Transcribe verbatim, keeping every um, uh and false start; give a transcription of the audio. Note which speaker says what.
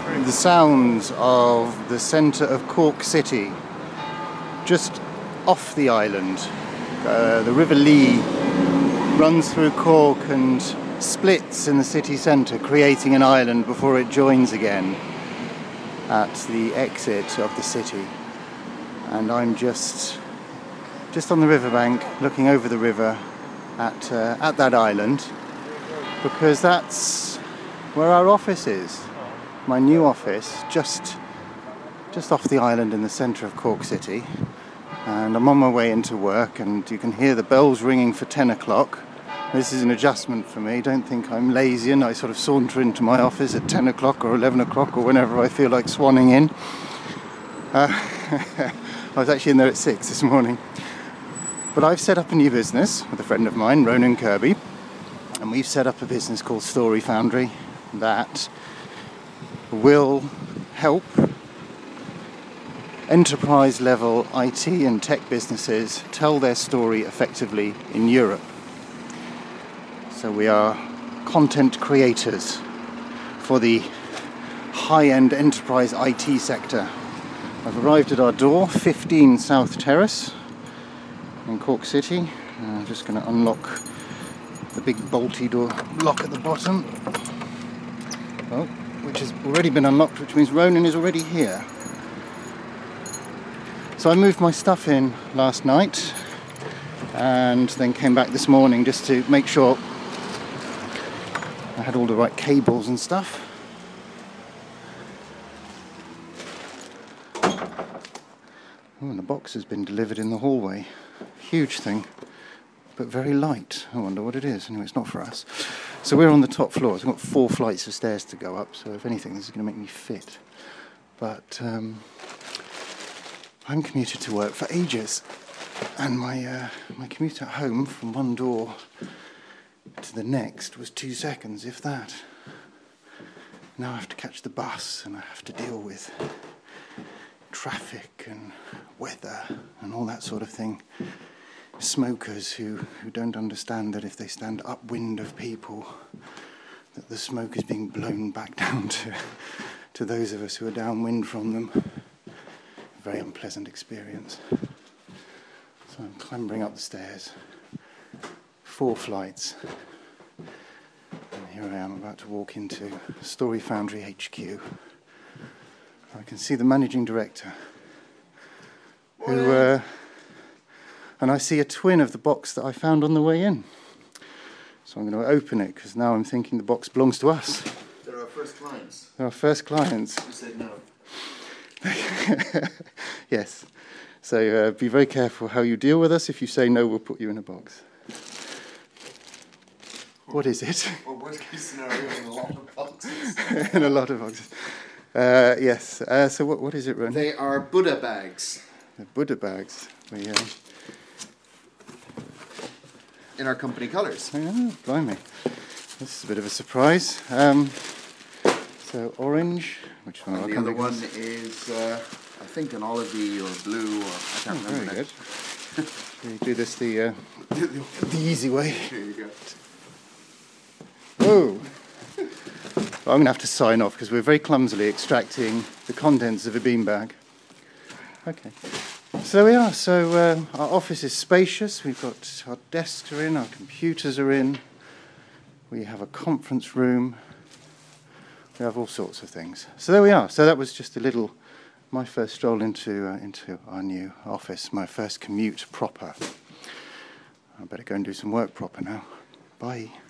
Speaker 1: The sounds of the centre of Cork City, just off the island. Uh, the River Lee runs through Cork and splits in the city centre, creating an island before it joins again at the exit of the city. And I'm just just on the riverbank, looking over the river at uh, at that island, because that's where our office is. My new office, just just off the island in the centre of Cork City. And I'm on my way into work, and you can hear the bells ringing for ten o'clock. This is an adjustment for me. Don't think I'm lazy and I sort of saunter into my office at ten o'clock or eleven o'clock or whenever I feel like swanning in. Uh, I was actually in there at six this morning. But I've set up a new business with a friend of mine, Ronan Kirby, and we've set up a business called Story Foundry that will help enterprise-level I T and tech businesses tell their story effectively in Europe. So we are content creators for the high-end enterprise I T sector. I've arrived at our door, fifteen South Terrace in Cork City. Uh, I'm just going to unlock the big bolty door lock at the bottom. Oh, which has already been unlocked, which means Ronan is already here. So I moved my stuff in last night and then came back this morning just to make sure I had all the right cables and stuff. Oh, and the box has been delivered in the hallway. Huge thing, but very light. I wonder what it is. Anyway, it's not for us. So we're on the top floor. So I've got four flights of stairs to go up, so if anything, this is going to make me fit. But um, I'm commuted to work for ages, and my uh, my commute at home from one door to the next was two seconds, if that. Now I have to catch the bus, and I have to deal with traffic and weather and all that sort of thing. Smokers who, who don't understand that if they stand upwind of people, that the smoke is being blown back down to, to those of us who are downwind from them. A very unpleasant experience. So I'm clambering up the stairs, four flights, and here I am about to walk into Story Foundry H Q. I can see the managing director, who, uh, and I see a twin of the box that I found on the way in. So I'm going to open it, because now I'm thinking the box belongs to us.
Speaker 2: They're our first clients.
Speaker 1: They're our first clients.
Speaker 2: You said no.
Speaker 1: Yes. So uh, be very careful how you deal with us. If you say no, we'll put you in a box. What is it?
Speaker 2: Well, worst case scenario, in a lot of boxes.
Speaker 1: In a lot of boxes. Uh, yes. Uh, so what what is it, Ron?
Speaker 2: They are Buddha bags.
Speaker 1: The Buddha bags. We, uh...
Speaker 2: in our company colours.
Speaker 1: Oh, blimey. This is a bit of a surprise. Um, so orange, which one?
Speaker 2: And the other one is, uh, I think, an olivey or blue, or I can't
Speaker 1: oh,
Speaker 2: remember.
Speaker 1: Very good. We do this the uh, the easy way.
Speaker 2: Here you go.
Speaker 1: Whoa! Well, I'm going to have to sign off because we're very clumsily extracting the contents of a beanbag. Okay. So there we are. So uh, our office is spacious. We've got our desks are in, our computers are in. We have a conference room. We have all sorts of things. So there we are. So that was just a little, my first stroll into uh, into our new office, my first commute proper. I better go and do some work proper now. Bye.